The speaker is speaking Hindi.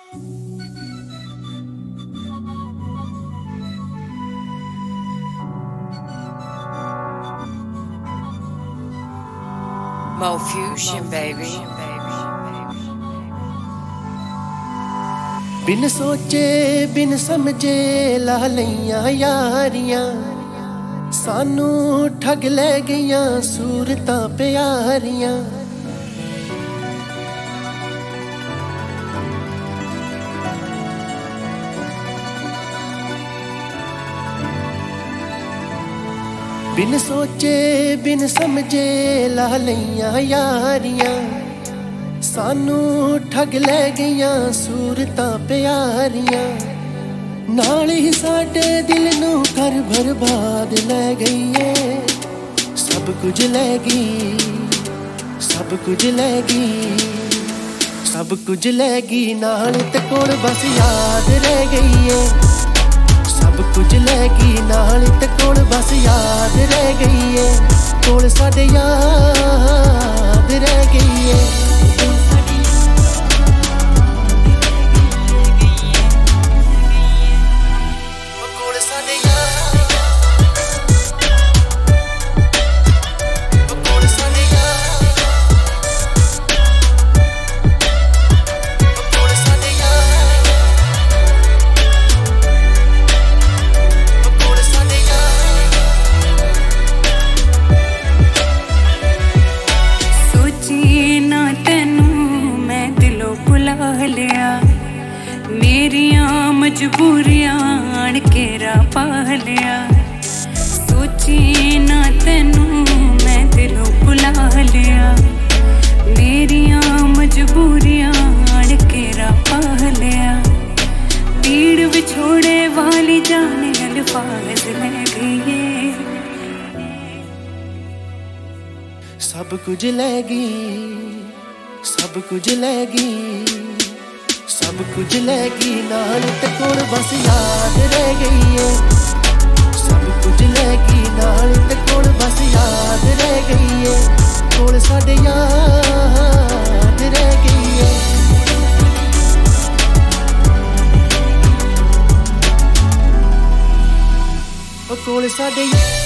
Mo Fusion, baby. बिन सोचे बिन समझे ला लईयां यारियां सानू ठग ले गईयां सूरतां प्यारियां। बिन सोचे बिन समझे ला लईयां यारियां सानू ठग ले गईयां सूरतां प्यारियां। नाल ही साडे दिल नू कर बर्बाद ले गई है। सब कुछ ले गई, सब कुछ ले गई, सब कुछ ले गई नाल ते कोल बस याद रह गई है। सब कुछ ले गई नाल ते कोल बस याद रह गई है। कोल साडे याद रह गई है। मेरियां मजबूरियां आण के राह पा लिया। सोची ना तेनू मैं दिलों भुला लिया। मेरियां मजबूरियां आण के राह पा लिया। पीड़ विछोड़े वाली जाने अल्फाज ले गई। सब कुछ ले गई, सब कुछ ले गई, सब कुछ ले गई नाल ते कोल बस याद रह गई है। सब कुछ ले गई नाल ते कोल बस याद रह गई है। कोल साडे याद रह गई है। ओ कोल साडे